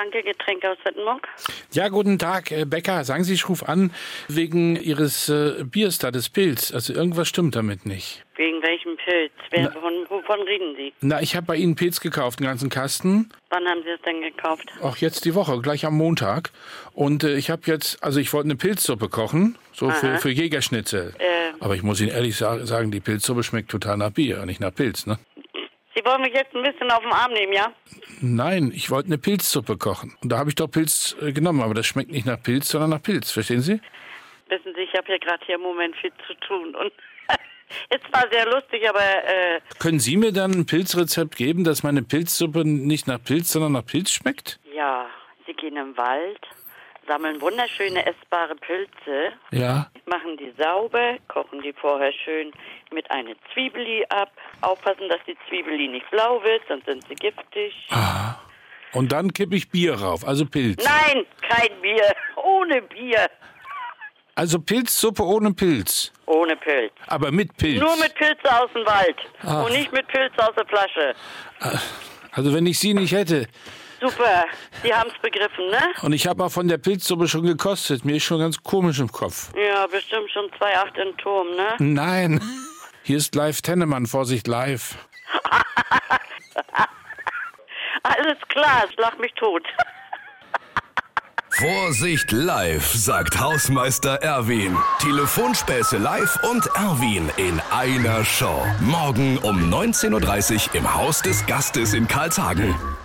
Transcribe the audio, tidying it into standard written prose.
Danke, Getränke aus Wittenburg. Ja, guten Tag, Becker. Sagen Sie, ich rufe an wegen Ihres Biers da, des Pilz. Also irgendwas stimmt damit nicht. Wegen welchem Pilz? Wovon reden Sie? Na, ich habe bei Ihnen Pilz gekauft, einen ganzen Kasten. Wann haben Sie es denn gekauft? Auch jetzt die Woche, gleich am Montag. Und ich habe jetzt, also ich wollte eine Pilzsuppe kochen, so für Jägerschnitzel. Aber ich muss Ihnen ehrlich sagen, die Pilzsuppe schmeckt total nach Bier, nicht nach Pilz, ne? Sie wollen mich jetzt ein bisschen auf den Arm nehmen, ja? Nein, ich wollte eine Pilzsuppe kochen. Und da habe ich doch Pilz genommen, aber das schmeckt nicht nach Pilz, sondern nach Pilz. Verstehen Sie? Wissen Sie, ich habe hier im Moment viel zu tun. Und es war sehr lustig, aber... Können Sie mir dann ein Pilzrezept geben, dass meine Pilzsuppe nicht nach Pilz, sondern nach Pilz schmeckt? Ja, Sie gehen im Wald, sammeln wunderschöne essbare Pilze. Ja. Machen die sauber, kochen die vorher schön mit einer Zwiebeli ab. Aufpassen, dass die Zwiebeli nicht blau wird, sonst sind sie giftig. Ah. Und dann kippe ich Bier rauf, also Pilz. Nein, kein Bier, ohne Bier. Also Pilzsuppe ohne Pilz? Ohne Pilz. Aber mit Pilz? Nur mit Pilze aus dem Wald und nicht mit Pilze aus der Flasche. Also wenn ich Sie nicht hätte... Super, Sie haben es begriffen, ne? Und ich habe auch von der Pilzsuppe schon gekostet. Mir ist schon ganz komisch im Kopf. Ja, bestimmt schon 2,8 im Turm, ne? Nein, hier ist live Tennemann, Vorsicht live. Alles klar, schlag mich tot. Vorsicht live, sagt Hausmeister Erwin. Telefonspäße live und Erwin in einer Show. Morgen um 19:30 Uhr im Haus des Gastes in Karlshagen.